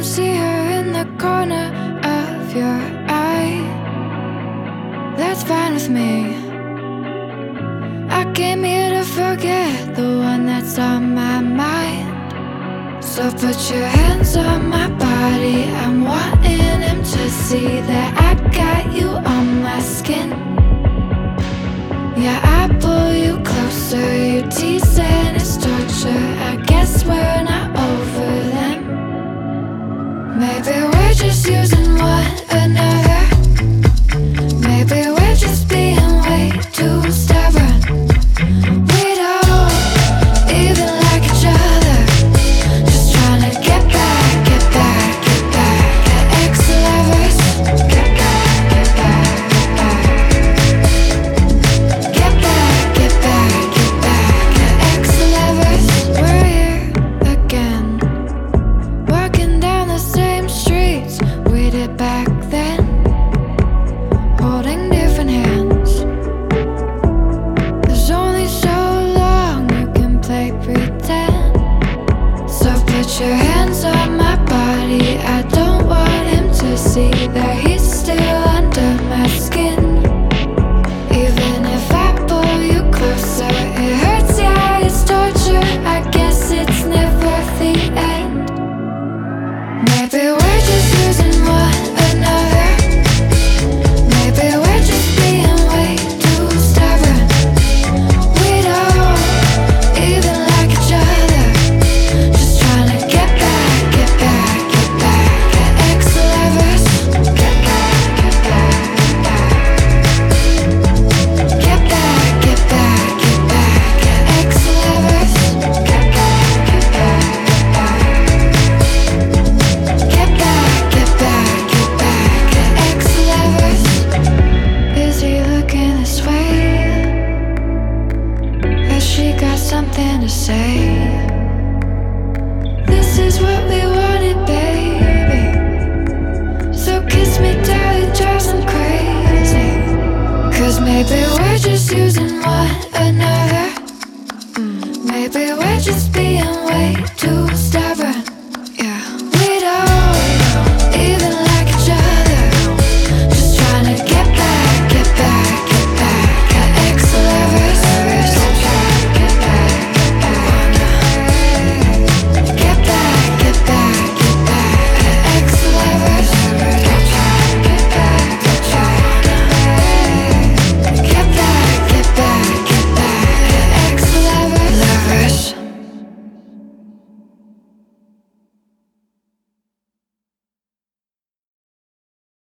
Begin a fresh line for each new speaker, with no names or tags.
see her in the corner of your eye. That's fine with me. I came here to forget the one that's on my mind. So put your hands on my body. I'm wanting him to see that I got you on my skin. Yeah, I pull you closer. You tease and it's torture. I guess we're not over them. Maybe we're just using one another. Maybe we're just being way too stubborn. We don't even like each other. Just trying to get back, get back, get back at ex-lovers. Get back, get back, get back. Get back, get back, get back at ex-lovers. We're here again, walking down the same streets we did back then, holding different hands. There's only so long you can play pretend. So put your hands on my body. I don't want him to see that he's still under my skin. Even if I pull you closer, it hurts, yeah, it's torture. I guess it's never the end. Maybe we're just losing one another. Maybe we're just being way too stubborn. We don't even like each other. Just trying to get back, get back, get back at ex-lovers. Get back, get back, get back. Get back, get back, get back at ex-lovers. Get back, get back, get back. Get back, get back, get back at ex-lovers. Is he looking this way? Has she got something to say? This is what we wanted, baby. So kiss me till it drives him crazy. 'Cause maybe we're just using one another. Maybe we're just being way too